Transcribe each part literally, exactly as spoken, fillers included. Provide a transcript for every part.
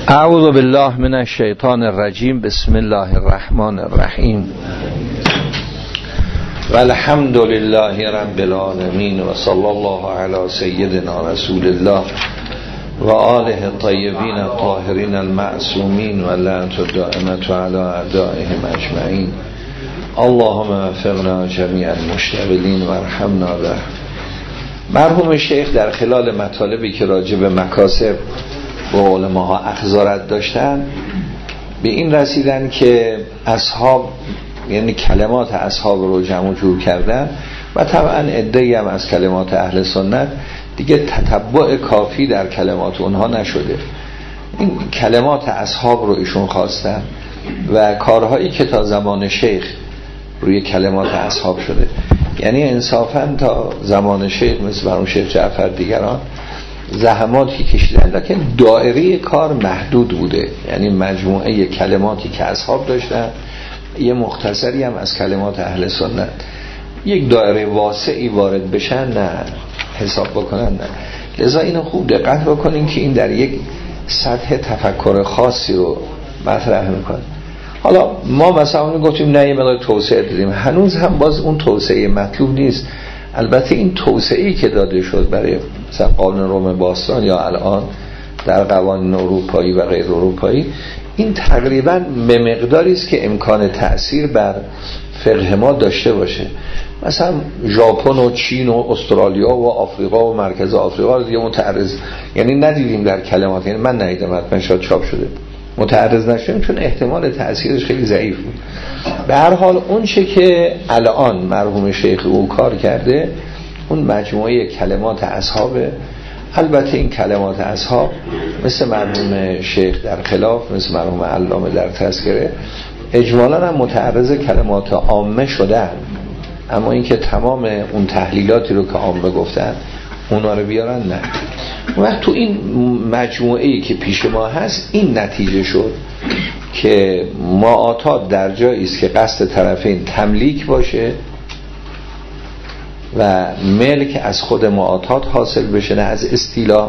اعوذ بالله من الشیطان الرجیم. بسم الله الرحمن الرحیم. والحمد لله رب العالمین و صلی الله علی سیدنا رسول الله و آله الطیبین الطاهرین المعصومین و لعنت الدائمة علی اعدائهم اجمعین. اللهم وفقنا جمیع المشتغلین و ارحمنا به. مرحوم شیخ در خلال مطالبی که راجع به مکاسب با علماء اخذارت داشتن به این رسیدن که اصحاب، یعنی کلمات اصحاب رو جمع جور کردن و طبعا عده‌ای هم از کلمات اهل سنت دیگه تتبع کافی در کلمات اونها نشده. این کلمات اصحاب رو ایشون خواستن و کارهایی که تا زمان شیخ روی کلمات اصحاب شده، یعنی انصافا تا زمان شیخ مثل مرحوم شیخ جعفر دیگران زحماتی کشیدن، لکن دایره کار محدود بوده. یعنی مجموعه کلماتی که اصحاب داشتن، یه مختصری هم از کلمات اهل سنت، یک دایره واسعی وارد بشن نه حساب بکنن نه. لذا اینو خوب دقت بکنین که این در یک سطح تفکر خاصی رو مطرح میکنه. حالا ما مثلا گفتیم نه یه مقدار توسعه دادیم، هنوز هم باز اون توسعه مطلوب نیست. البته این توسعه‌ای که داده شد برای مثلا قانون روم باستان یا الان در قوانین اروپایی و غیر اروپایی، این تقریبا به مقداری است که امکان تأثیر بر فقه ما داشته باشه. مثلا ژاپن و چین و استرالیا و آفریقا و مرکز آفریقا رو دیگه متعرض، یعنی ندیدیم در کلمات، یعنی من ندیدم، حتما شاید چاپ شده، متعرض نشدیم چون احتمال تأثیرش خیلی ضعیف بود. به هر حال اون چه که الان مرحوم شیخ او کار کرده اون مجموعه کلمات اصحابه. البته این کلمات اصحاب مثل مرحوم شیخ در خلاف، مثل مرحوم علامه در تذکره، اجمالا هم متعرض کلمات عامه شدن، اما اینکه تمام اون تحلیلاتی رو که عامه گفتن اونا رو بیارن نه. وقت تو این مجموعه‌ای که پیش ما هست این نتیجه شد که معاطات در جایی است که قصد طرفین تملیک باشه و ملک از خود معاطات حاصل بشه، نه از استیلا،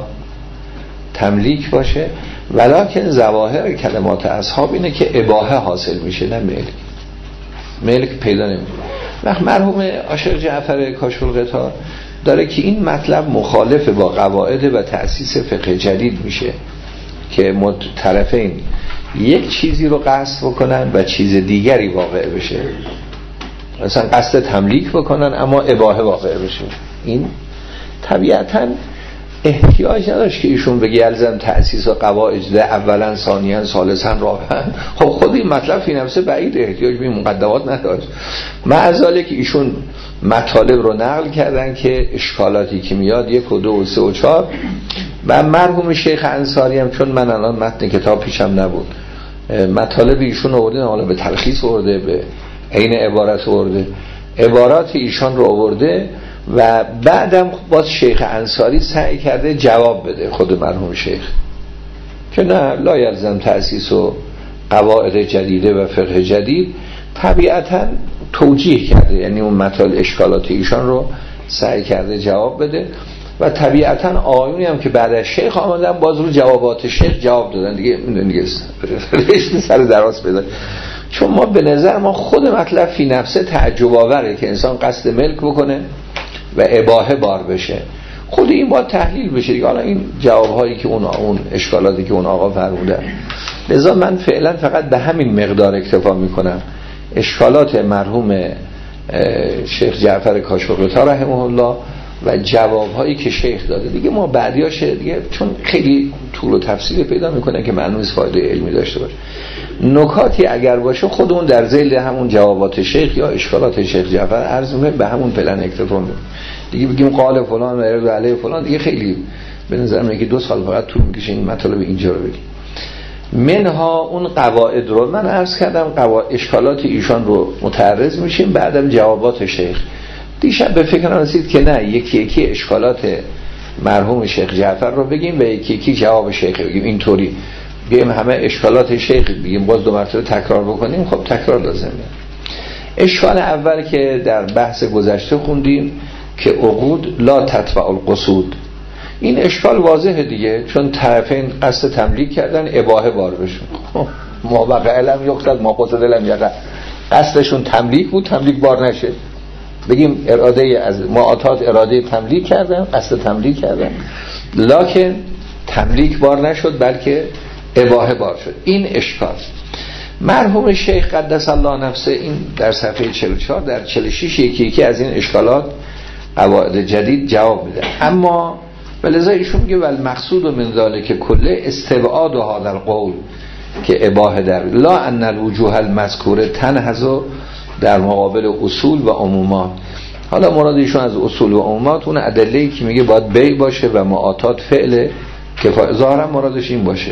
تملیک باشه. ولکن ظواهر کلمات اصحاب اینه که اباحه حاصل میشه، نه ملک. ملک پیدا نمیشه. وقت مرحوم عاشق جعفر کاشف القطار داره که این مطلب مخالف با قواعد و تأسیس فقه جدید میشه که طرفین یک چیزی رو قصد بکنن و چیز دیگری واقع بشه، مثلا قصد تملیک بکنن اما اباحه واقع بشه. این طبیعتاً احتیاج نداشت که ایشون بگه الزم تأسیس و قواعد اولا ثانیا ثالثا رابعا. خب خود این مطلب فی نفسه بعید، احتیاج به مقدمات نداشت. معذاله که ایشون مطالب رو نقل کردن که اشکالاتی که میاد یک و دو و سه و چهار، و مرحوم شیخ انصاری هم، چون من الان متن کتاب پیشم نبود، مطالب ایشون آورده، حالا به تلخیص آورده، به عین عبارت آورده، عبارات ایشان رو آورده و بعدم باز شیخ انصاری سعی کرده جواب بده خود مرحوم شیخ که نه لا یلزم تأسیس و قواعد جدیده و فقه جدید. طبیعتاً توجیه کرده، یعنی اون مطالب اشکالات ایشان رو سعی کرده جواب بده و طبیعتاً آیونی هم که بعد از شیخ آمدن باز رو جوابات شیخ جواب دادن دیگه. دیگه رشت سر دراز بده، چون ما به نظر ما خود مطلب فی نفسه تعجب آوره که انسان قصد ملک بکنه و اباحه بار بشه. خود این باید تحلیل بشه دیگه. حالا این جوابهایی که اون اون اشکالاتی که اون آقا فرمودن، لذا من فعلا فقط به همین مقدار اکتفا میکنم. اشکالات مرحوم شیخ جعفر کاشف القطار رحمه الله و جوابهایی که شیخ داده دیگه ما بعدیاش دیگه، چون خیلی طول و تفصیل پیدا میکنه که معنوس فایده علمی داشته باشه. نکاتی اگر باشه خودمون در ذیل همون جوابات شیخ یا اشکالات شیخ جعفر عرض می‌کنیم، به همون پلن اکتفا می‌کنیم دیگه. بگیم قال فلان و ارد علیه فلان دیگه خیلی به نظر من که دو سال فقط طول می‌کشه این مطالب اینجا رو بگیم. منها اون قواعد رو من عرض کردم، قواعد اشکالات ایشان رو متعرض میشیم، بعدم جوابات شیخ. دیشب به فکر رسید که نه یکی یکی اشکالات مرحوم شیخ جعفر رو بگیم و یکی یکی جواب شیخ بگیم. اینطوری بگیم همه اشکالات شیخ بگیم باز دو مرتبه تکرار بکنیم، خب تکرار لازمه. اشکال اول که در بحث گذشته خوندیم که عقود لا تتبع القصود، این اشکال واضحه دیگه، چون طرفین قصد تملیک کردن، اباحه بار بشون. ما بقى علم یقتل ما قصد علم یقتل، قصدشون تملیک بود، تملیک بار نشه. بگیم اراده از معاطات اراده تملیک کردن، قصد تملیک کردن، لکن تملیک بار نشد بلکه اباحه بار شد. این اشکال. مرحوم شیخ قدس الله نفسه این در صفحه چهل و چهار در چهل و شش یکی یکی از این اشکالات قواعد جدید جواب میده. اما ولذا ایشون میگه ول مقصود من ذالک کله استبعاد هذا القول که اباحه در لا ان الوجوه المذکوره تنحذ در مقابل اصول و عمومات. حالا مراد ایشون از اصول و عمومات اون ادله‌ای که میگه باید بیع باشه و معاطات فعل کفایه، ظاهرا مرادش این باشه،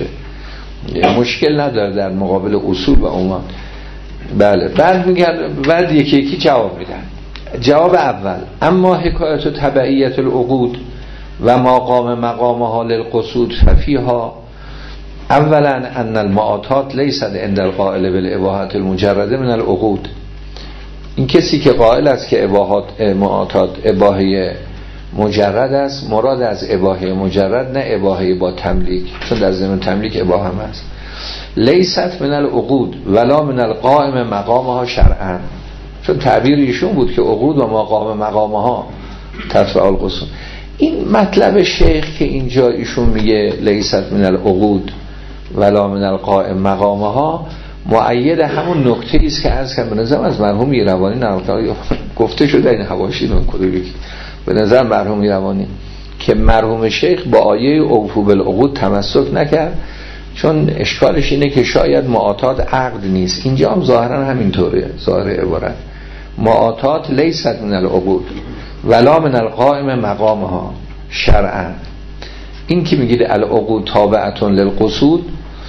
مشکل نداره در مقابل اصول و عمومات. بله. بعد میگن بعد یکی یکی جواب میدن. جواب اول اما حکایت تبعیت العقود و مقام مقامها للقصود ففیها اولا ان المعاطات لیست عند القائل بالاباحه المجرده من العقود. این کسی که قائل است که اباحات معاطات اباحه مجرد است، مراد از اباحه مجرد نه اباحه با تملیک، چون در ضمن تملیک اباحه هم است. لیست من العقود ولا من القائم مقامها شرعا، چون تعبیر ایشون بود که عقود و مقام مقامها تتبع القصود. این مطلب شیخ که اینجا ایشون میگه لیست من العقود ولا من القائم مقامها مؤید همون نکته است که عرض کردم. به نظر از مرحوم ایروانی نقل گفته شده این حواشی نون کدوری به نظر مرحوم ایروانی که مرحوم شیخ با آیه اوفو بالعقود تمسک نکرد، چون اشکالش اینه که شاید معاطات عقد نیست. اینجا هم ظاهرا همینطوره، ظاهر عبارت معاطات لیست من العقود ولا من القائم مقامها شرعا. این که میگید العقود تابعتون للقصود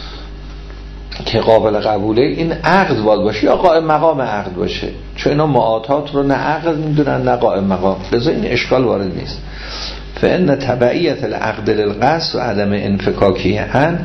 که قابل قبوله، این عقد باید باشه یا قائم مقام عقد باشه، چون اینا معاطات رو نه عقد میدونن نه قائم مقام، لذا این اشکال وارد نیست. فان تبعیت العقد للقصد و عدم انفکاکی ان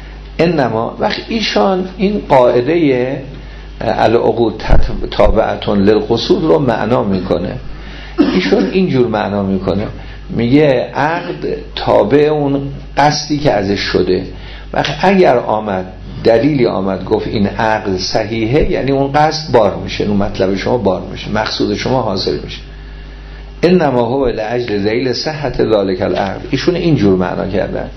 انما وقت ایشان این قاعده العقود تابعتون للقصود رو معنا میکنه، ایشون اینجور معنا میکنه، میگه عقد تابع اون قصدی که ازش شده. وقت اگر آمد دلیلی آمد گفت این عقد صحیحه، یعنی اون قصد بار میشه، اون مطلب شما بار میشه، مقصود شما حاصل میشه. انما هو لاجل ذیل صحت ذلک العقد. ایشون اینجور معنا کردن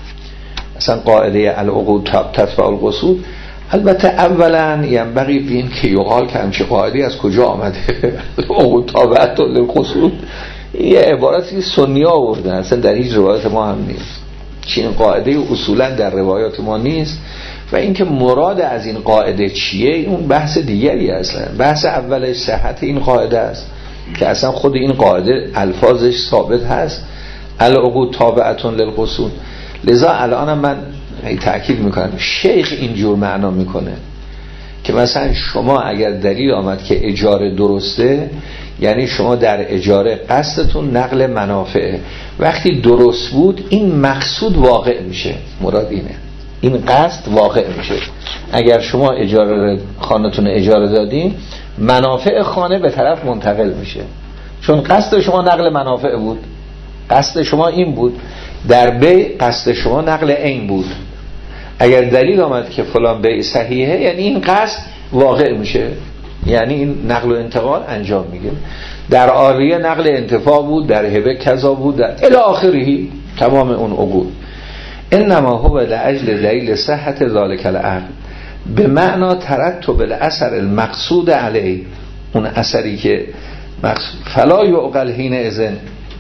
مثلا قاعده العقود تتبع القصود. البته اولا ینبغی بین که یقال که همچه قاعده از کجا آمده العقود تابعت للقصود، این عبارتی سنی ها آوردن، اصلا در هیچ روایت ما هم نیست. چین قاعده اصولا در روایات ما نیست. و اینکه مراد از این قاعده چیه اون بحث دیگری اصلا. بحث اولش صحت این قاعده است که اصلا خود این قاعده الفاظش ثابت هست العقود تابعتون للقصود. لذا الان من تأکید میکنم شیخ اینجور معنا میکنه که مثلا شما اگر دلیل آمد که اجاره درسته، یعنی شما در اجاره قصدتون نقل منافعه، وقتی درست بود این مقصود واقع میشه، مراد اینه، این قصد واقع میشه. اگر شما اجاره خانه‌تون اجاره دادین، منافع خانه به طرف منتقل میشه، چون قصد شما نقل منافع بود، قصد شما این بود. در بیع قصد شما نقل عین بود. اگر دلیل آمد که فلان بیع صحیحه، یعنی این قصد واقع میشه، یعنی این نقل و انتقال انجام میگه. در عاریه نقل انتفاع بود، در هبه کذا بود، در الی آخره تمام اون عقود. انما هو لاجل دلیل صحت ذلک العقد به معنا ترتب الاثر المقصود علیه، اون اثری که مقصود فلا یعقل حین اذن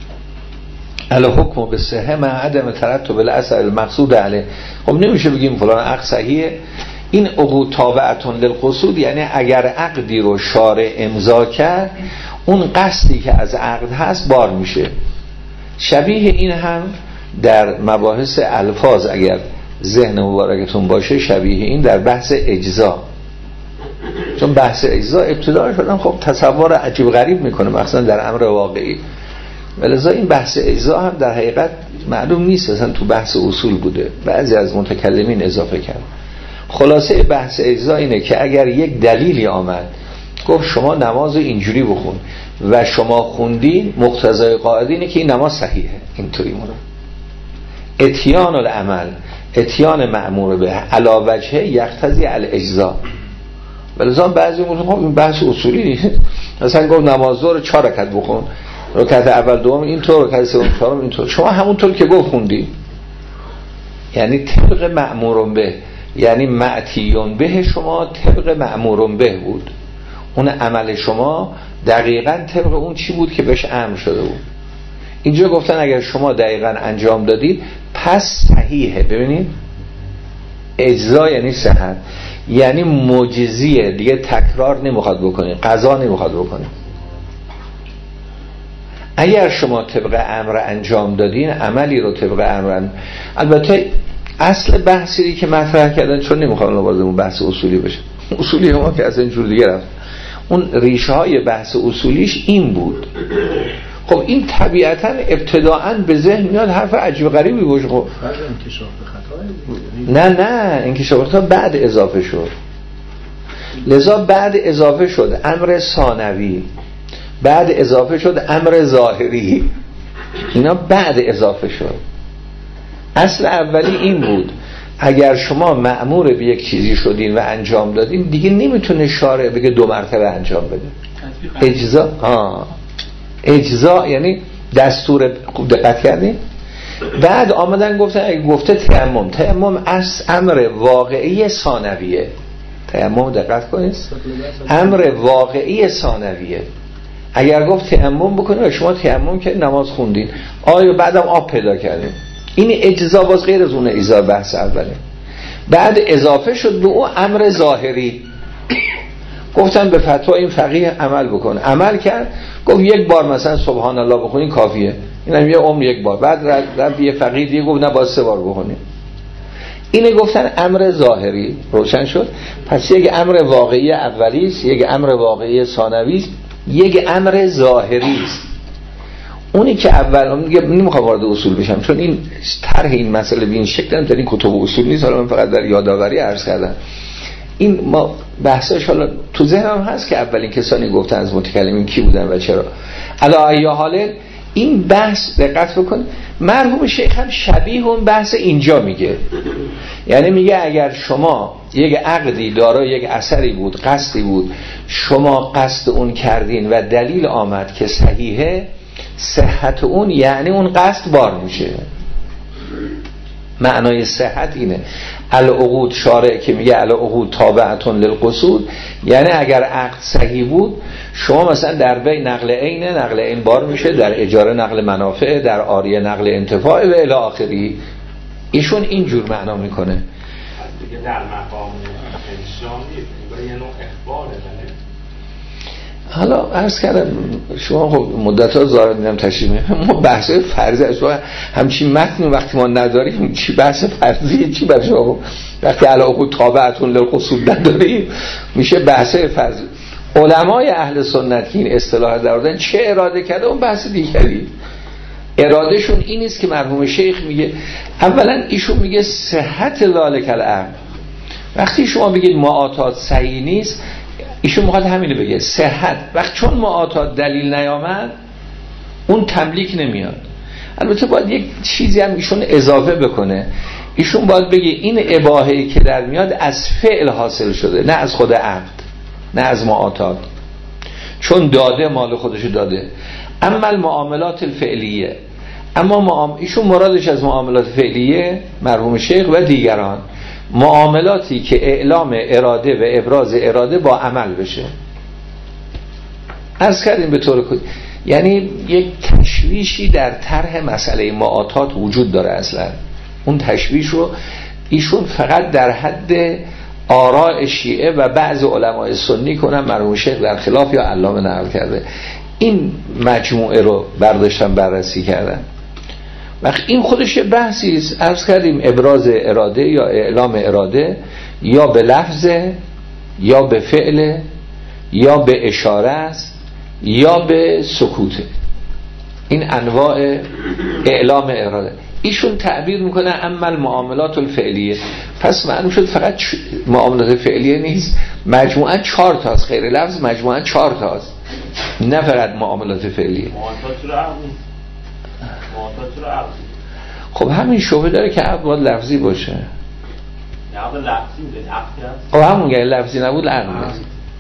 الحکم بالصحه مع عدم ترتب الاثر المقصود علیه. خب نمیشه بگیم فلان عقد صحیحه، این عقود تابعتون للقصود، یعنی اگر عقدی رو شارع امضا کرد اون قصدی که از عقد هست بار میشه. شبیه این هم در مباحث الفاظ اگر ذهن مبارکتون باشه، شبیه این در بحث اجزا، چون بحث اجزا ابتدا شدن خب تصور عجیب غریب میکنه مثلا در امر واقعی، ولذا این بحث اجزا هم در حقیقت معلوم نیست اصلا تو بحث اصول بوده، بعضی از متکلمین اضافه کرد. خلاصه بحث اجزا اینه که اگر یک دلیلی آمد گفت شما نماز اینجوری بخون و شما خوندین، مقتضای قاعده اینه که این نماز صحیحه، اینطوری مونه. اتیان العمل، اتیان مأمور به علی وجه یقتضی الاجزاء. ولذا بعضی میگن خب این بحث اصولی نیست. مثلا گفت نماز ظهر چهار رکعت بخون، رکعت اول دوم اینطور، رکعت سوم چهارم اینطور. شما همونطور که گفت خوندی، یعنی طبق مأمور به، یعنی معتیون به شما طبق مأمور به بود. اون عمل شما دقیقاً طبق اون چی بود که بهش امر شده بود. اینجا گفتن اگر شما دقیقاً انجام دادید پس صحیحه. ببینید اجزا یعنی صحت، یعنی معجزیه دیگه، تکرار نمیخواد بکنید، قضا نمیخواد بکنید. اگر شما طبق امر انجام دادین، عملی رو طبق امر، البته اصل بحثی که مطرح کردن، چون نمیخوام لازم بحث اصولی بشه، اصولی ما که از اینجور دیگه رفت، اون ریشه های بحث اصولیش این بود. خب این طبیعتا ابتداعا به ذهن میاد حرف عجیب غریبی باشه. خب بعد انکشاف خطا، نه نه انکشاف خطا بعد اضافه شد، لذا بعد اضافه شد امر ثانوی، بعد اضافه شد امر ظاهری، اینا بعد اضافه شد. اصل اولی این بود اگر شما مأمور به یک چیزی شدین و انجام دادین، دیگه نمیتونه شارع بگه دو مرتبه انجام بده. اجزا ها اجزا یعنی دستور. خوب دقت کردین؟ بعد آمدن گفتن اگه گفته تیمم، تیمم از امر واقعی ثانویه. تیمم دقت کنید، امر واقعی ثانویه. اگر گفت تیمم بکنید و شما تیمم که نماز خوندین، آیا بعدم آب پیدا کردین، این اجزا باز غیر از اون اجزا بحث اوله. بعد اضافه شد به اون امر ظاهری، گفتن به فتوا این فقیه عمل بکن، عمل کرد، گفت یک بار مثلا سبحان الله بخونین کافیه، اینم یه عمر یک بار. بعد رفت یه فقیه دیگه گفت نه باید سه بار بخونین. اینه گفتن امر ظاهری. روشن شد؟ پس یک امر واقعی اولی است، یک امر واقعی ثانوی است، یک امر ظاهری است. اونی که اول میگه نمیخوام وارد اصول بشم چون این طرح این مسئله به این شکل هم در این کتب اصول نیست، حالا من فقط در یادآوری عرض کردم. این ما بحثش حالا تو ذهنم هست که اولین کسانی گفتن از متکلمین کی بودن و چرا. علا ای حال این بحث دقت بکن، مرحوم شیخ هم شبیه اون بحث اینجا میگه. یعنی میگه اگر شما یک عقدی دارای یک اثری بود، قصدی بود، شما قصد اون کردین و دلیل آمد که صحیحه، صحت اون یعنی اون قصد بار میشه. معنای صحت اینه. العقود شارع که میگه العقود تابعتون للقصود، یعنی اگر عقد صحیح بود، شما مثلا در بی نقل عین، نقل عین بار میشه، در اجاره نقل منافع، در عاریه نقل انتفاع و الی آخری. ایشون اینجور معنا میکنه. دیگه در مقام انشامی با یه نوع اخباره. حالا عرض کردم شما خب مدت‌ها ظاهر دیدم تشریح می‌کنم، ما بحث فرضی از همچین متن وقتی ما نداریم، چی بحث فرضیه، چی بحث شما وقتی علاقه تابعتون للقصود نداریم میشه بحث فرضی. علمای اهل سنت که این اصطلاح دارن چه اراده کرده اون بحث دیگری. ارادهشون این است که مرحوم شیخ میگه اولا ایشون میگه صحت ذالک الامر. وقتی شما بگید معاطات صحیح نیست، ایشون میخواد همینو بگه صحت. وقت چون معاطات دلیل نیامد اون تملیک نمیاد. البته باید یک چیزی هم ایشون اضافه بکنه، ایشون باید بگه این اباحه‌ای که در میاد از فعل حاصل شده، نه از خود عقد، نه از معاطات، چون داده مال خودشو داده. اما المعاملات الفعلیه، اما معام... ایشون مرادش از معاملات فعلیه مرحوم شیخ و دیگران معاملاتی که اعلام اراده و ابراز اراده با عمل بشه. عرض کردیم به طور کلی یعنی یک تشویشی در طرح مسئله معاطات وجود داره. اصلا اون تشویش رو ایشون فقط در حد آراء شیعه و بعض علمای سنی کنن، مرحوم شیخ در خلاف یا علامه نقل کرده. این مجموعه رو برداشتن بررسی کردن. وقت این خودش بحثی است. عرض کردیم ابراز اراده یا اعلام اراده یا به لفظ یا به فعل یا به اشاره است یا به سکوت. این انواع اعلام اراده ایشون تعبیر میکنه اما المعاملات الفعلیه. پس معلوم شد فقط معاملات فعلیه نیست، مجموعاً چهار تاست، غیر لفظ مجموعاً چهار تاست، نه فقط معاملات فعلیه. خب همین شبهه داره که عقد باید لفظی باشه. عقد لفظی بوده، عقدی هست. خب همون یعنی لفظی نبود عقد.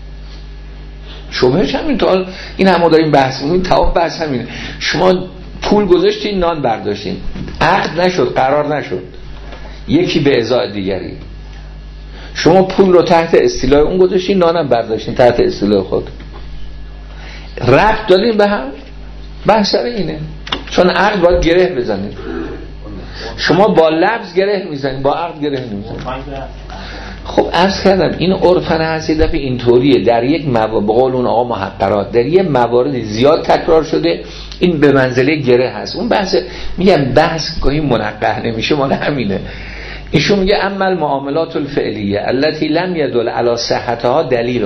شبهش همین تا این هم ما داریم بحث می‌کنیم، تمام بحث همینه. شما پول گذاشتین، نان برداشتین، عقد نشد، قرار نشد، یکی به ازای دیگری. شما پول رو تحت استیلای اون گذاشتین، نانم برداشتین تحت استیلای خود، ربط دادین به هم. بحث سر اینه، چون عقد باید گره بزنید. شما با لفظ گره میزنید، با عقد گره نمیزنید. خب عرض کردم این عرفن هست، یه دفعه اینطوریه در یک موارد، به قول اون آقا محقرات، در یک موارد زیاد تکرار شده، این به منزله گره هست. اون بحث میگم بحث گاهی منقح نمیشه، مال همینه. ایشون میگه اما المعاملات الفعلیه التي لم يدل على صحتها دلیل.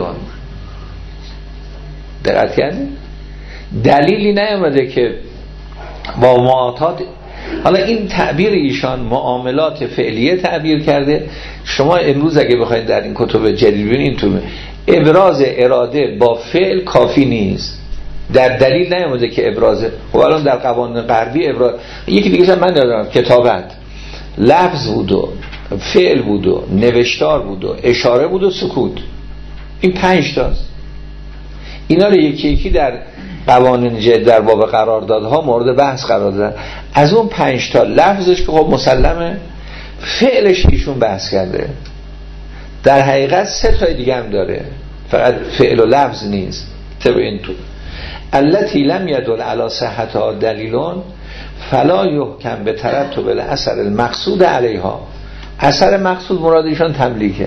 دقت کردید؟ دلیلی نیامده که با معاطات. حالا این تعبیر ایشان معاملات فعلیه تعبیر کرده. شما امروز اگه بخواید در این کتب جدید ببینید، تو ابراز اراده با فعل کافی نیست، در دلیل نیامده که ابراز. خب الان در قوانین غربی ابراز، یکی دیگه من دارم کتابت لفظ بود و فعل بود و نوشتار بود و اشاره بود و سکوت، این پنج تاست. اینا رو یکی یکی در قوانین جدید در باب قراردادها مورد بحث قرار دادن. از اون پنج تا لفظش که خب مسلمه، فعلش ایشون بحث کرده. در حقیقت سه تای دیگه هم داره، فقط فعل و لفظ نیست. طبع این تو التي لم يدل على صحتها دلیلون فلا یحکم به ترتب الاثر المقصود علیها. اثر مقصود مراد ایشان تملیکه.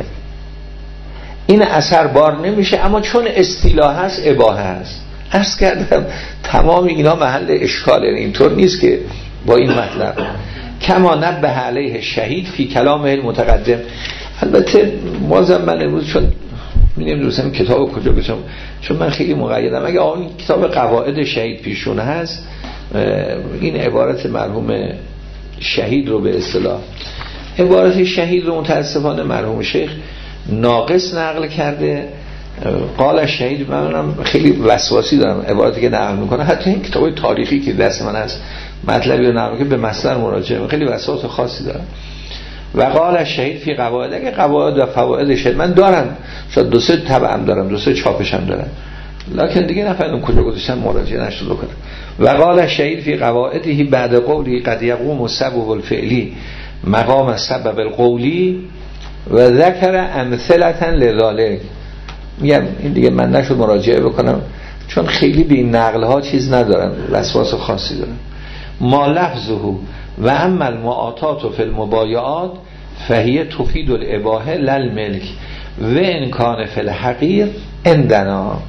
این اثر بار نمیشه، اما چون اصطلاح هست اباحه هست. عرض کردم تمام اینا محل اشکاله، اینطور نیست که با این مطلب کما نبه علیه شهید فی کلامه المتقدم. البته بازم من امروز چون می‌نیم دوستم کتاب کجا بچم، چون من خیلی مقیدم، اگه آن کتاب قواعد شهید پیشون هست، این عبارت مرحوم شهید رو به اصطلاح عبارت شهید رو متاسفانه مرحوم شیخ ناقص نقل کرده. قال شهید، منم خیلی وسواسی دارم عبارتی که نقل میکنه، حتی این کتاب تاریخی که دست من هست مطلبی رو نقل میکنه به مصدر مراجعه، خیلی وسواس خاصی دارم. و قال شهید فی قواعد، اگه قواعد و فواید شهید من دارم، شاید دو سه طبعم دارم، دو سه چاپش هم دارم، لکن دیگه نفهمیدم کجا گذاشتم مراجعه نشد بکنم. و قال شهید فی قواعده بعد قولی قد یقوم السبب الفعلی مقام السبب القولی و ذکر امثلة لذالک. میگم این دیگه من نشد مراجعه بکنم، چون خیلی به این نقل ها چیز ندارم، وسواس خاصی دارم. ما لفظه و اما المعاطات فی المبایعات فهی تفید الاباحه للملک و ان کان فی الحقیر عندنا.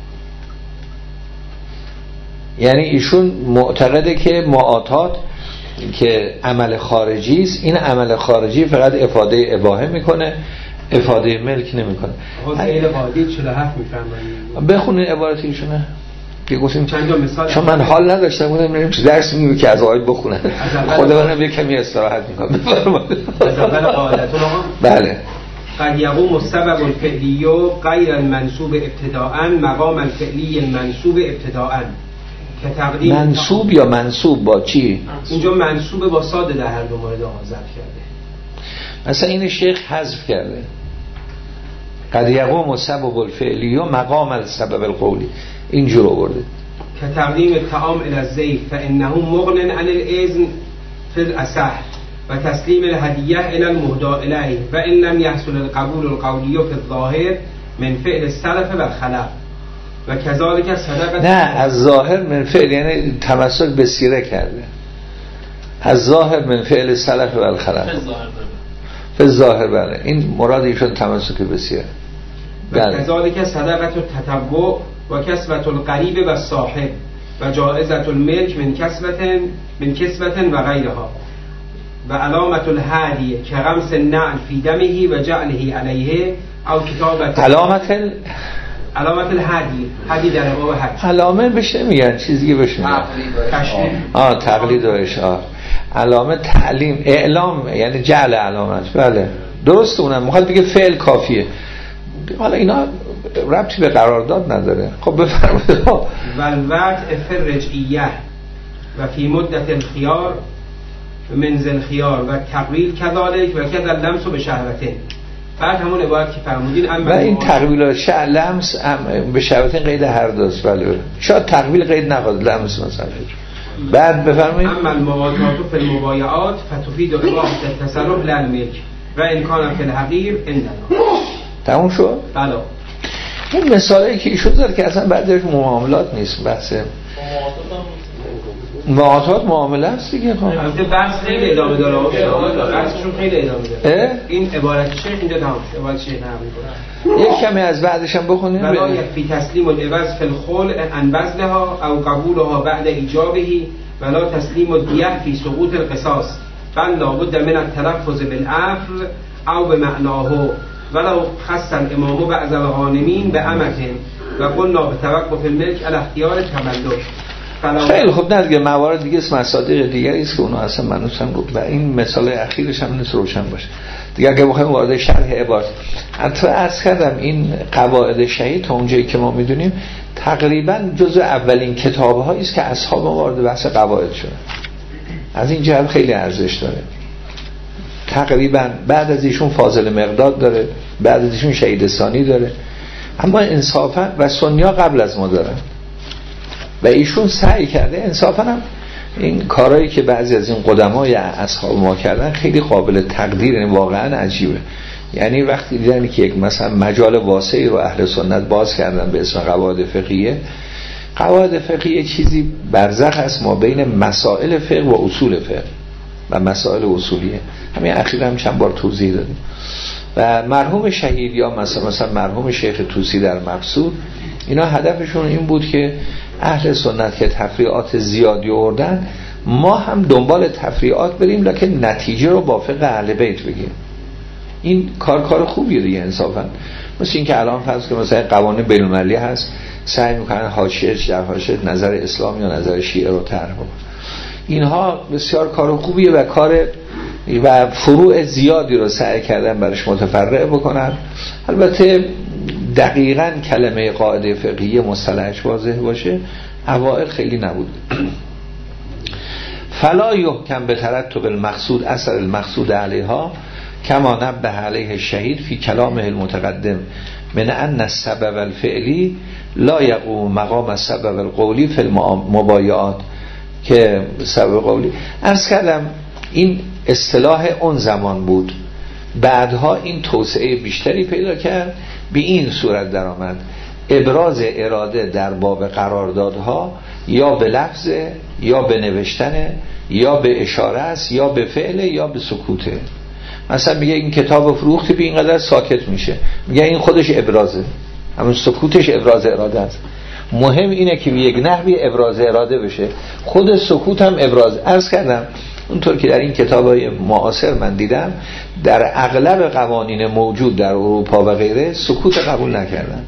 یعنی ایشون معتقده که معاطات که عمل خارجی است، این عمل خارجی فقط افاده اباحه میکنه، افاده ملک نمیکنه. غیر قاعده چهل و هفت میفرمایید. بخونین عبارت ایشونه که گفتیم، چند تا مثال، چون من حال نداشتم بودم بریم چه درس میگم که از آیات بخونن، خدا منم یه کمی استراحت میکنم. بفرمایید. از اول قاعدتون آقا. بله. قد یقوم السبب الفعلی غیر المنصوب ابتداء مقام الفعلی المنصوب ابتداء. که تقدیم منصوب یا منصوب با چی؟ اینجا منصوب با صاد در هر دو مورد آغاز کرده. مثلا این شیخ حذف کرده قد یقوم السبب الفعلی مقام السبب القولی، اینجور آورده. که تقدیم الطعام الی الضیف فانه مغن عن الاذن فی الاصح و تسلیم الهدیه الی المهدى الیه و ان لم يحصل القبول القولی فی الظاهر من فعل السلف و الخلف و کذالک صدقه. نه، از ظاهر من فعل یعنی تمسک به سیره کرده، از ظاهر من فعل سلف و الخلف فی الظاهر. بله این مراد ایشون تمسک به سیره. و کذالک صدقه التطوع و کسبت القریب و صاحب و جائزت الملک من کسبت من کسبت و غیرها و علامت الهادی که غمس النعل فی دمه و جعله علیه او کتابت علامت ال... علامت الهادی، هادی در باب حج علامه بشه میگن چیزی بشه آه تقلید و اشعار. علامه تعلیم اعلام یعنی جعل علامت. بله درست، اونم میخواد بگه فعل کافیه. حالا اینا ربطی به قرارداد نداره. خب بفرمایید. والوضع فی الرجعیه و فی مدت الخیار منزل خیار و تقویل کذالک و کذا لمس به شهوتین. بعد همون عبارت که فرمودین و این تقویل شع لمس به شهوتین قید هر دوست. بله شاید تقویل قید نخواد، لمس مثلا. بعد بفرمایید اما المواتات فی المبایعات فتفید اباحه التصرف لا الملک و ان کان فی الحقیر عندنا. تموم شد؟ بله. این مثالی که ایشون داره که اصلا بعدش معاملات نیست، بحث معاملات معامله است دیگه. خب البته بحث خیلی ادامه داره، بحثشون خیلی ادامه داره. این عبارت شیخ اینجا تمام شد. عبارت شیخ نمی‌کنه. یک کمی از بعدش هم بخونیم. ولا یکفی تسلیم العوض فی الخلع عن بذلها او قبولها بعد ایجابه ولا تسلیم الدیه فی سقوط القصاص بل لابد من التلفظ بالعفو او بمعناه ولو خص الامام بعض الغانمین بأمة و قلنا بتوقف الملک علی اختیار تملک. خیلی خوب. نه دیگه موارد دیگه است، مصادیق دیگری است که اونها اصلا منوس هم گفت و این مثال اخیرش هم نیست روشن باشه دیگه. اگه بخوایم وارد شرح عبارت حتی عرض کردم این قواعد شهید تا اونجایی که ما میدونیم تقریبا جزء اولین کتاب‌هایی است که اصحاب وارد بحث قواعد شدن. از این جهت خیلی ارزش داره. تقریبا بعد از ایشون فاضل مقداد داره، بعد از ایشون شهیدستانی داره، اما انصافا و سنیا قبل از ما دارن و ایشون سعی کرده انصافا هم این کارهایی که بعضی از این قدمای اصحاب ما کردن خیلی قابل تقدیر، یعنی واقعا عجیبه. یعنی وقتی دیدن که یک مثلا مجال واسعی رو اهل سنت باز کردن به اسم قواعد فقهیه. قواعد فقهیه چیزی برزخ است ما بین مسائل فقه و اصول فقه و مسائل اصولیه. همین اخیراً هم چند بار توضیح دادیم. و مرحوم شهید یا مثلا مثلا مرحوم شیخ طوسی در مقصود، اینا هدفشون این بود که اهل سنت که تفریعات زیادی آوردن ما هم دنبال تفریعات بریم لکن نتیجه رو با فقه اهل بیت بگیم. این کار کار خوبیه دیگه انصافا. مثل این که الان فرض که مثلا قوانین بین‌المللی هست سعی میکنن حاشیه در حاشیه نظر اسلام یا نظر شیعه رو طرح کنن. اینها بسیار کار خوبیه و کار و فروع زیادی رو سعی کردن برش متفرع بکنن. البته دقیقاً کلمه قاعده فقهیه مصطلحش واضح باشه اوائل خیلی نبود. فلا یحکم به ترتب المقصود اثر المقصود علیها کما نبه علیه الشهید فی کلامه المتقدم من ان السبب الفعلی لا یقوم مقام السبب القولی فی المبایعات. که سبب قولی عرض کردم این اصطلاح اون زمان بود، بعدها این توسعه بیشتری پیدا کرد. به این صورت در آمد ابراز اراده در باب قراردادها یا به لفظ یا به نوشتن یا به اشاره است یا به فعل یا به سکوته. مثلا میگه این کتاب فروختی به اینقدر ساکت میشه، میگه این خودش ابرازه، همون سکوتش ابراز اراده است. مهم اینه که یک نحوی ابراز اراده بشه، خود سکوت هم ابراز. عرض کردم اونطور که در این کتابای معاصر من دیدم در اغلب قوانین موجود در اروپا و غیره سکوت قبول نکردن،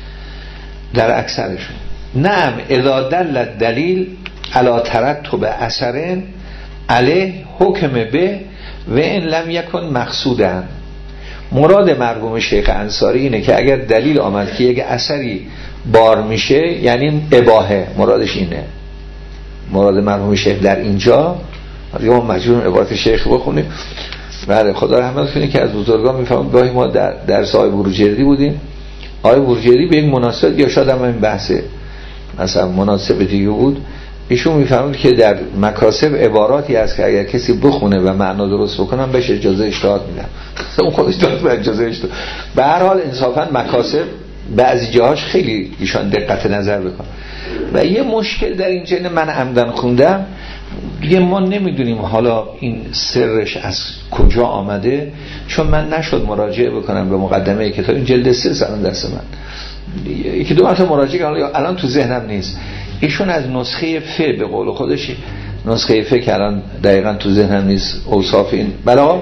در اکثرشون. نعم اذا دل دلیل علی ترتب اثر علیه حکم به و ان لم یکن مقصودا. مراد مرحوم شیخ انصاری اینه که اگر دلیل آمد که یک اثری بار میشه یعنی اباحه، مرادش اینه. مراد مرحوم شیخ در اینجا دیگه ما مجبوریم عبارت شیخ بخونیم. بله خدا رحمت کنه که از بزرگان میفهمم. گاهی ما در درس آقای بروجردی بودیم، آقای بروجردی به یک مناسبت یا شاید هم این بحث مثلا مناسب دیگه بود، ایشون میفهمید که در مکاسب عباراتی هست که اگر کسی بخونه و معنا درست بکنم بهش اجازه اجتهاد میدم. اون خودش داد به اجازه اجتهاد. به هر حال انصافا مکاسب بعضی جاهاش خیلی ایشان دقت نظر بکن. و یه مشکل در این جنه من عمدن خوندم دیگه، ما نمیدونیم حالا این سرش از کجا آمده، چون من نشد مراجعه بکنم به مقدمه کتاب. این جلد سه سالن درس من یکی دو مرتبه مراجعه کردم، الان تو ذهنم نیست. ایشون از نسخه ف به قول خودش، نسخه ف که الان دقیقاً تو ذهنم نیست اوصاف این بلا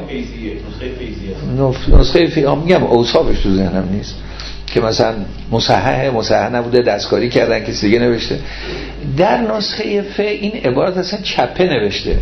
نسخه ف میگم اوصافش تو ذهنم نیست که مثلا مصحح مصحح نبوده دستکاری کردن کسی دیگه نوشته. در نسخه ف این عبارت اصلا چپه نوشته.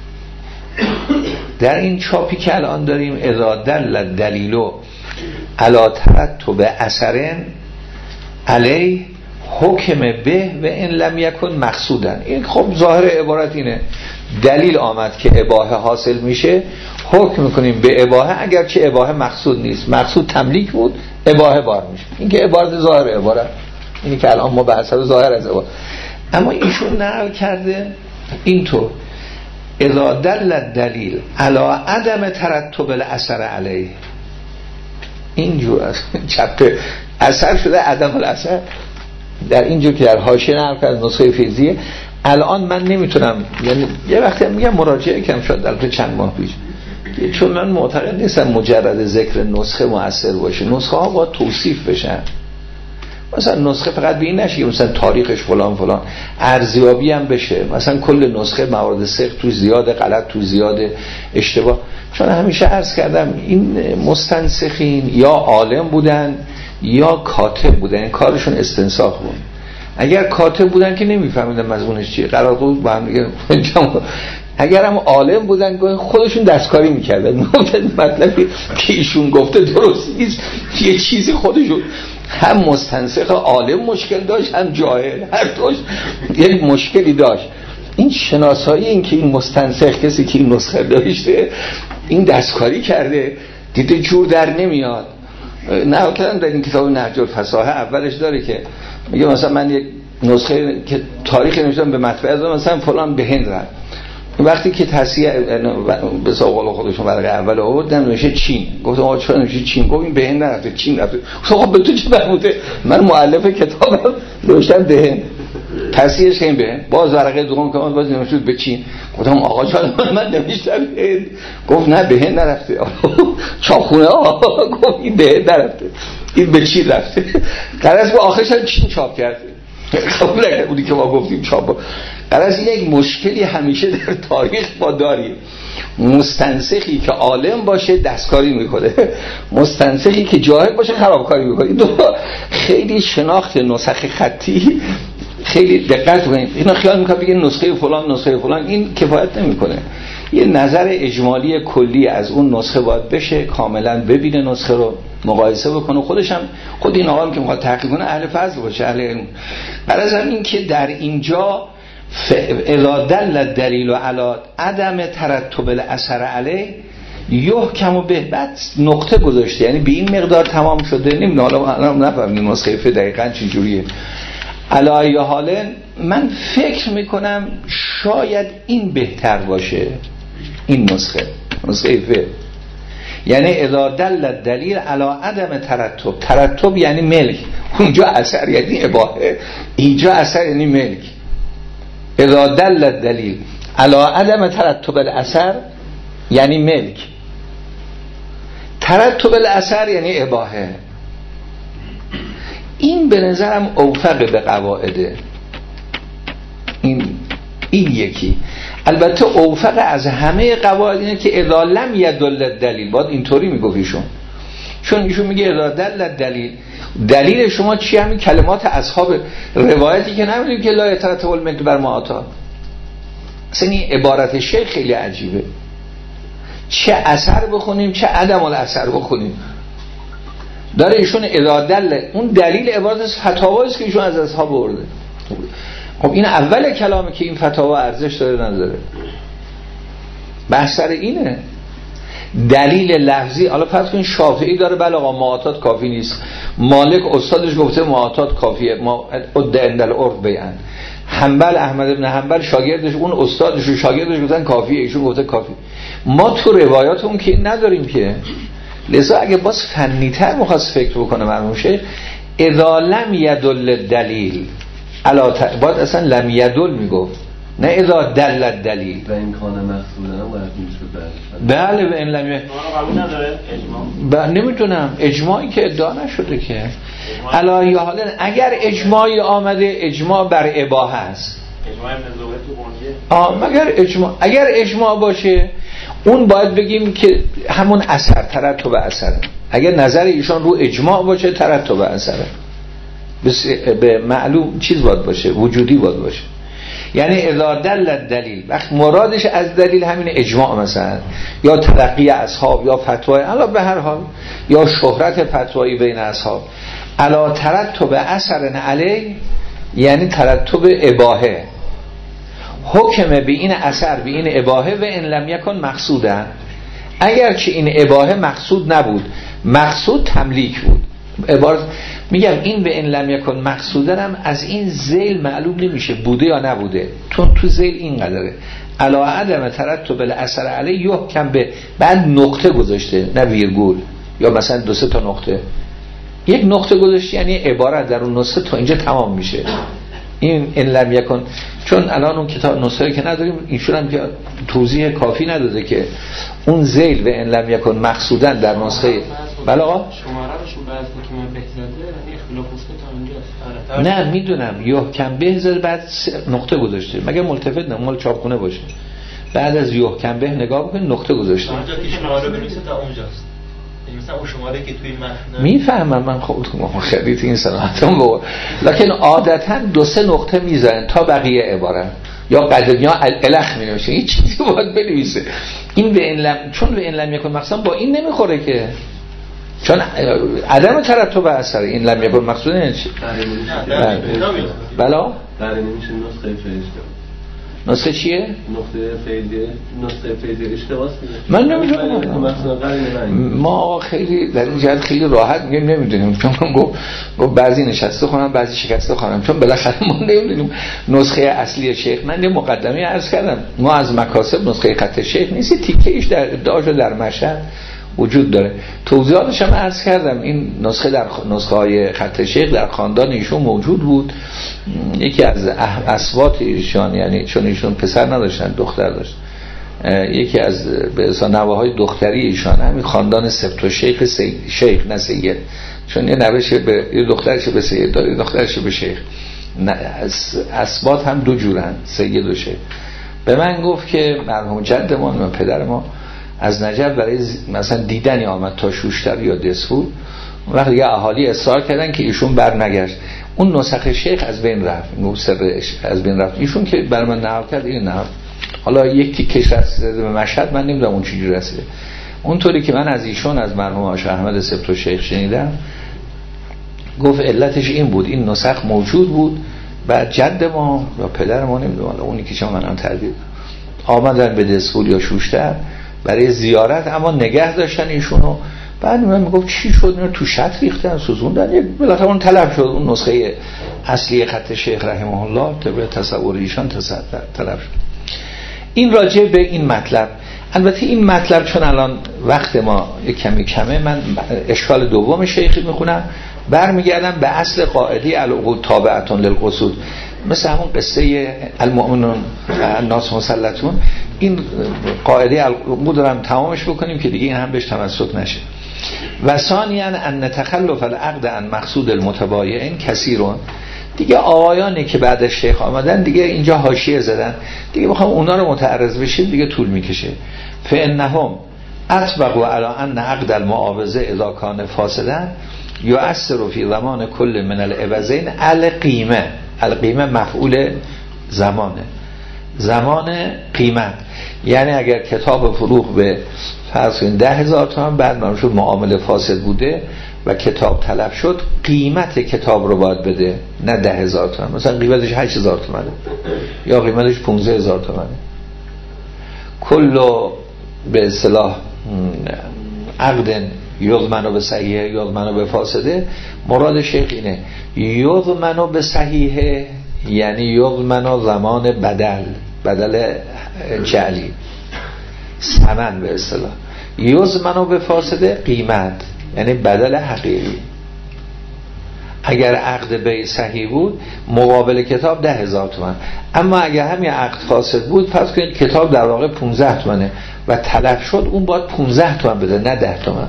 در این چاپی که الان داریم اذا دل دلیلو علی ترتب اثرن علی حکم به و ان لم یکن مقصودن. این خب ظاهر عبارت اینه دلیل آمد که اباحه حاصل میشه حکم میکنیم به اباحه، اگر چه اباحه مقصود نیست، مقصود تملیک بود اباحه بار میشه. این که عبارت ظاهر عبارت اینی که الان ما بحث رو ظاهر از عبارت، اما ایشون نقل کرده اینطور اذا دل الدلیل علی عدم ترتب الاثر علیه، اینجور است چپته اثر شده عدم الاثر در اینجور که در حاشیه نقل کرد نسخه فیضیه. الان من نمیتونم، یعنی یه وقتی میگم مراجعه کم شد در چند ماه پیش، چون من معتقد نیستم مجرد ذکر نسخه مؤثر باشه، نسخه ها باید توصیف بشن. مثلا نسخه فقط به این نشه مثلا تاریخش فلان فلان، ارزیابی هم بشه، مثلا کل نسخه موارد سخت تو زیاده، غلط تو زیاده، اشتباه. چون همیشه عرض کردم این مستنسخین یا عالم بودن یا کاتب بودن، کارشون استنساخ بود. اگر کاتب بودن که نمیفهمیدن مضمونش چیه، قرار بود با هم دیگه. اگر هم عالم بودن خودشون دستکاری میکردن، مطلبی که ایشون گفته درست نیست، یه چیزی خودشون، هم مستنسخ عالم مشکل داشت هم جاهل، هر دوش یک مشکلی داشت. این شناسایی، این که این مستنسخ کسی که این نسخه داشته این دستکاری کرده دیده جور در نمیاد. نه کردن در این کتاب نهج الفصاحه اولش داره که میگه مثلا من یک نسخه که تاریخ نوشتم به مطبعه دادم، مثلا فلان به هند رفت، وقتی که تصحیح به سوال خودشون برای اول آوردن نوشته چین، گفتم آقا چرا نوشته چین؟ گفت این به هند نرفته چین رفته. خب به تو چه مربوطه؟ من مؤلف کتابم نوشتم به هند، تصحیحش که این به هند، باز ورقه دوم که باز نوشته به چین. گفتم آقا چرا من نوشتم به هند؟ گفت نه به هند نرفته. چاپخونه آقا گفت این به هند نرفته، این به چین رفته. قرض به آخرش هم چین چاپ کرده. قبول نکرد بودی که ما گفتیم چاپ. قرض یک مشکلی همیشه در تاریخ ما داریم، مستنسخی که عالم باشه دستکاری میکنه، مستنسخی که جاهل باشه خرابکاری میکنه. این دو خیلی شناخت نسخ خطی خیلی دقت کنید. اینا خیال میکنه بگه نسخه فلان نسخه فلان، این کفایت نمیکنه. یه نظر اجمالی کلی از اون نسخه باید بشه، کاملا ببینه نسخه رو، مقایسه بکنه. خودش هم خود این آقا که میخواد تحقیق کنه اهل فضل باشه، اهل علم. غرض این که در اینجا اذا دل الدلیل علی عدم ترتب الاثر علیه یحکم به، بعد نقطه گذاشته، یعنی به این مقدار تمام شده. نمیدونم حالا نفهمیم نسخه ف دقیقاً چه جوریه. علی حال من فکر میکنم شاید این بهتر باشه، این نسخه نسخه ف، یعنی اذا دل الدلیل علی عدم ترتب، ترتب یعنی ملک، اونجا اثر یعنی اباحه، اینجا اثر یعنی ملک. اذا دل الدلیل علی عدم ترتب الاثر یعنی ملک، ترتب الاثر یعنی اباحه. این به نظرم اوفق به قواعده. این این یکی. البته اوفق از همه قواعد اینه که اذا لم یدل الدلیل، باید اینطوری میگفت ایشون، چون ایشون میگه اذا دل الدلیل، دلیل شما چی؟ همین کلمات اصحاب روایتی که نمیدونیم که لا یترتب الملک بر ما آتا. اصلا این عبارت شیخ خیلی عجیبه، چه اثر بخونیم چه عدم الاثر بخونیم. داره ایشون اذا دل، اون دلیل عبارت فتاوی است که ایشون از اصحاب برده. خب این اول کلامه که این فتاوا ارزش داره نداره، بحث سر اینه. دلیل لفظی، حالا فرض کن شافعی داره بله آقا معاطات کافی نیست، مالک استادش گفته معاطات کافیه، ما اد اندل عرف بیان، حنبل احمد ابن حنبل شاگردش اون استادش و شاگردش گفتن کافیه، ایشون گفته کافی. ما تو روایاتمون که این نداریم که. لذا اگه باز فنی‌تر می‌خواست فکر بکنه مرحوم شیخ، اذا لم یدل الدلیل علا ت... باید اصلا لم یدل میگفت، نه اذا دل الدلیل. و این کانه مقصوده هم باید میشد. بله به این لم ی... قبول نداره اجماع. نمیدونم اجماعی که ادعا نشده که. علا یا حالا اگر اجماعی آمده اجماع بر اباحه است. اجماع ابن زبیر تو بنجه. آ مگر اجماع، اگر اجماع باشه اون باید بگیم که همون اثر، ترتب اثره. اگر نظر ایشان رو اجماع باشه ترتب اثره، به معلوم چیز باید باشه، وجودی باید باشه. یعنی اذا دل الدلیل، وقت مرادش از دلیل همین اجماع مثلا، یا تلقی اصحاب، یا فتوای، الا به هر حال، یا شهرت فتوایی بین اصحاب، الا ترتب اثر علی، یعنی ترتب اباحه. حکم به این اثر به این اباحه و ان لم یکن مقصودن، اگر که این اباحه مقصود نبود، مقصود تملیک بود. عبارت میگم این به ان لم یکن مقصودن هم از این ذیل معلوم نمیشه بوده یا نبوده، چون تو ذیل این قدره علا عدم ترتب الاثر علیه یحکم به، بعد نقطه گذاشته نه ویرگول یا مثلا دو سه تا نقطه، یک نقطه گذاشته یعنی عبارت در اون نسخه تا اینجا تمام میشه. این ان لم یکن، چون الان اون کتاب نسخه‌ای که نداریم ایشون هم که توضیح کافی نداده که اون ذیل و ان لم یکن مقصودن در نسخه بله آقا شماره روشون بعضی که من بهزاده یعنی اختلاف نسخه تا اونجاست. نه میدونم یحکم به بعد نقطه گذاشته، مگه ملتفت نه مال چاپخونه باشه، بعد از یحکم به نگاه بکن نقطه گذاشته اونجا که شماره بنویسه تا اونجاست، مثلا اون شماره که توی متن میفهمم من خود خرید این صنعتم بود، لکن عادتا دو سه نقطه میذارن تا بقیه عبارت یا قدم یا الخ می نوشه، این چیزی باید بنویسه. این به این لم، چون به این لم یکن مقصود با این نمیخوره که، چون عدم ترتب اثر این لم یکن مقصود نه چی؟ بلا در نمیشه نسخه فرشته. نسخه چیه؟ نقطه فعلی، نسخه فعلی اشتباهه. من نمیدونم. ما خیلی در این جهت خیلی راحت میگیم نمیدونیم، چون من گفت گفت بعضی نشسته خونم بعضی شکسته خونم، چون بالاخره ما نمیدونیم نسخه اصلی شیخ. من یه مقدمه عرض کردم ما از مکاسب نسخه خط شیخ نیست، تیکه ایش در ادعاشو در مشهد وجود داره، توضیحاتش هم عرض کردم. این نسخه در نسخه های خط شیخ در خاندان ایشون موجود بود، یکی از اسبات ایشان، یعنی چون ایشون پسر نداشتن دختر داشت، یکی از به اصطلاح نوه‌های دختری ایشان همین خاندان سبت و شیخ سید، شیخ نه سید، چون یه نوه‌ش به یه دخترش به سید داره، دخترش به شیخ. اسبات هم دو جورن، سید و شیخ. به من گفت که مرحوم جدمان و پدر ما از نجف برای مثلا دیدنی آمد تا شوشتر یا دسفور، وقتی یه اهالی اصرار کردن که ایشون بر نگشت، اون نسخه شیخ از بین رفت، این سر از بین رفت. ایشون که برای من نقل کرد این نقل، حالا یک تیکش رسیده به مشهد، من نمیدونم اون چجوری رسیده. اونطوری که من از ایشون از مرحوم آقا احمد سبت و شیخ شنیدم، گفت علتش این بود، این نسخ موجود بود، بعد جد ما یا پدر ما نمیدونم، اونی که شما من تردید آمدن به دسفور یا شوشتر برای زیارت، اما نگه داشتن ایشونو. بعد من میگفت چی شد؟ اینو تو شط ریختن سوزوندن، یک بالاخره اون طلب شد، اون نسخه اصلی خط شیخ رحمه الله طبق تصور ایشان طلب شد. این راجع به این مطلب. البته این مطلب چون الان وقت ما یک کمی کمه، من اشکال دوم شیخی میخونم، برمیگردم به اصل قاعده العقود تابعتون للقصود، مثل همون قصه المؤمنون الناس مسلطون. این قاعده العقود دارم تمامش بکنیم که دیگه این هم بهش تمسک نشه. و ثانیاً ان تخلف العقد عن مقصود المتبایعین کثیرون. دیگه آقایانی که بعد از شیخ آمدن دیگه اینجا حاشیه زدن، دیگه بخوام اونا رو متعرض بشیم دیگه طول میکشه. فانهم اطبقوا علی ان عقد المعاوضه اذا کان فاسدا یؤثر فی زمان کل من العوضین القیمه. القیمه مفعول زمانه، زمان قیمت، یعنی اگر کتاب فروغ به فرض کنید ده هزار تومان، بعد معلوم شد معامله فاسد بوده و کتاب تلف شد، قیمت کتاب رو باید بده، نه ده هزار تومان، مثلا قیمتش هشت هزار تومانه یا قیمتش پونزده هزار تومانه. کلو به اصطلاح عقد یضمنو به صحیحه یضمنو به فاسده، مراد شیخ اینه یضمنو به صحیحه یعنی یضمنو زمان بدل، بدل جعلی، ثمن به اصطلاح. یضمنو به فاسده قیمت یعنی بدل حقیقی. اگر عقد بیع صحیح بود مقابل کتاب ده هزار تومان، اما اگر همین عقد فاسد بود فرض کنید کتاب در واقع پونزده تومانه و تلف شد، اون باید پونزده تومان بده نه ده تومان.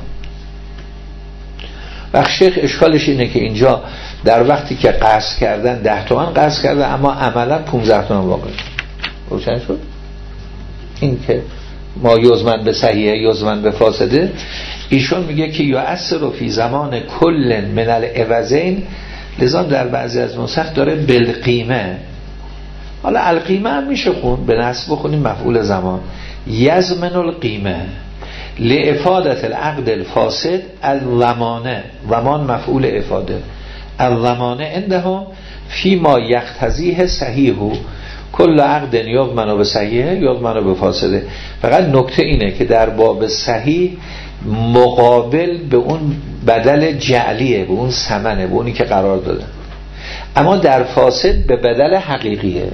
و شیخ اشکالش اینه که اینجا در وقتی که قصد کردن ده تومان قصد کردن، اما عملا پونزده تومان واقع روشن شد. این که ما یزمن به صحیحه یزمن به فاسده، ایشون میگه که یؤثر فی زمان کل من العوضین، لذا در بعضی از نسخ داره بالقیمه. حالا القیمه هم میشه خون به نصب بخونیم مفعول زمان، یزمن القیمه لافادت العقد الفاسد الضمانه، ضمان مفعول افاده، الضمانه عندهم فی ما یقتضیه صحیحو کل عقد یضمن به صحیح یضمن به فاسده. فقط نکته اینه که در باب صحیح مقابل به اون بدل جعلیه، به اون ثمنه، به اونی که قرار داده. اما در فاسد به بدل حقیقیه.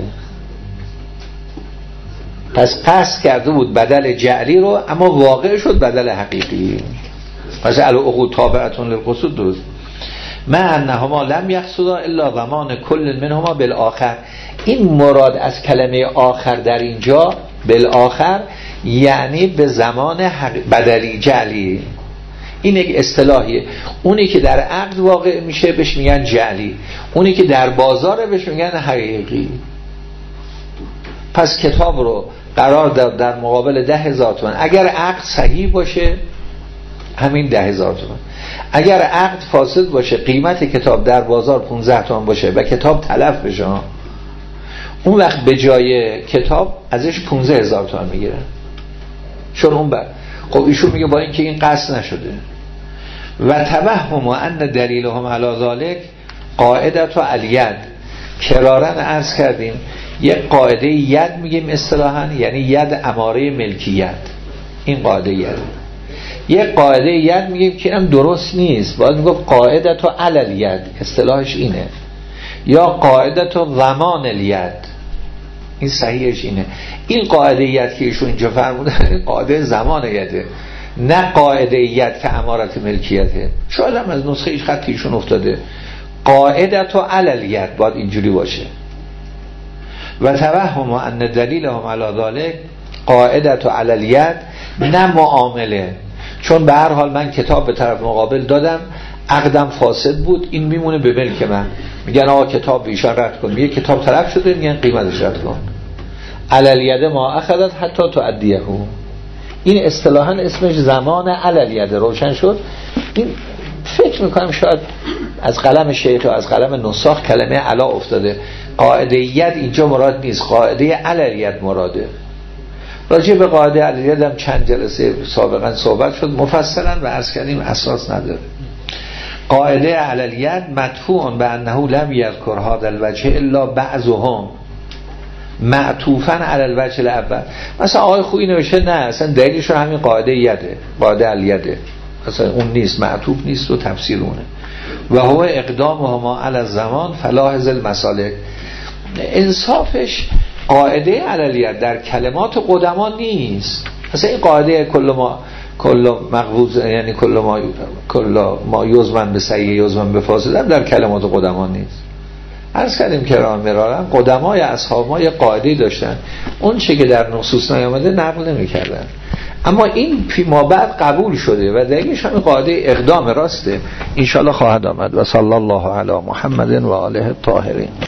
پس قصد کرده بود بدل جعلی رو، اما واقع شد بدل حقیقی. مثلا العقود تابعتون للقصود دوست ما انهما لم یقصدا الا ضمان کل منهما بالآخر. این مراد از کلمه آخر در اینجا بالآخر یعنی به زمان بدلی جعلی. این یک اصطلاحیه. اونی که در عقد واقع میشه بهش میگن جعلی، اونی که در بازار بهش میگن حقیقی. پس کتاب رو قرار داد در مقابل ده هزار تومان. اگر عقد صحیح باشه همین ده هزار تومان، اگر عقد فاسد باشه قیمت کتاب در بازار پونزده تومان باشه و کتاب تلف بشه، اون وقت به جای کتاب ازش پونزده هزار تومان میگیرن. چون اون بر خب ایشون میگه با اینکه این قصد نشده. و توهم ان دلیلهم علی ذلک قاعدت و الید. کرارن عرض کردیم یک قاعده ید میگیم اصطلاحاً، یعنی ید اماره ملکیت. این قاعده ید. یک قاعده ید میگیم که هم درست نیست، باید میگفت قاعدت و علی الید، اصطلاحش اینه. یا قاعدت و ضمان الید، این صحیحش اینه. این قاعده ید که ایشون اینجا فرمودن قاعده زمان یده، نه قاعده ید که امارت ملکیته. شاید هم از نسخه ایش خطی ایشون افتاده. قاعدت و علی الید باید اینجوری باشه. و توهم ان دلیلهم علی ذلک قاعدت و علی الید، نه معامله. چون به هر حال من کتاب به طرف مقابل دادم، عقدم فاسد بود، این میمونه به ملک من. میگن آقا کتاب ایشان رد کن، میگه کتاب طرف شده، میگن قیمتش رد کن. علی الید ما اخذت حتی تؤدیه. این اصطلاحاً اسمش زمان علی الید. روشن شد؟ این فکر میکنم شاید از قلم شیخ و از قلم نساخ کلمه علا افتاده. قاعده ید اینجا مراد نیست، قاعده علی الید مراده. راجع به قاعده علی الید هم چند جلسه سابقا صحبت شد مفصلا و عرض کردیم اساس نداره. قاعده علی الید مدفوع به انه لم یذکر هذا الوجه الا بعضهم معطوفا علی الوجه الاول. مثلا آقای خویی نوشته نه اصلا دلیلش همین قاعده یده، قاعده علی الید، اصلا اون نیست، معطوف نیست و تفسیر اونه. و هو اقدامهما علی الزمان فلاحظ المسالک. انصافش قاعده علی الید در کلمات قدما نیست. مثلا این قاعده کل ما کل مقبوض، یعنی کل ما کل ما یزمن به صحیح یزمن به فاسد در کلمات قدما نیست. عرض کردیم که راه مرارم قدمای اصحاب ما یه قاعده داشتن، اون چه که در نصوص نیامده نقل نمی‌کردن، اما این فیما بعد قبول شده و دلیلش همین قاعده اقدام راسته. ان شاء الله خواهد آمد. و صلی الله علی محمد و آله الطاهرین.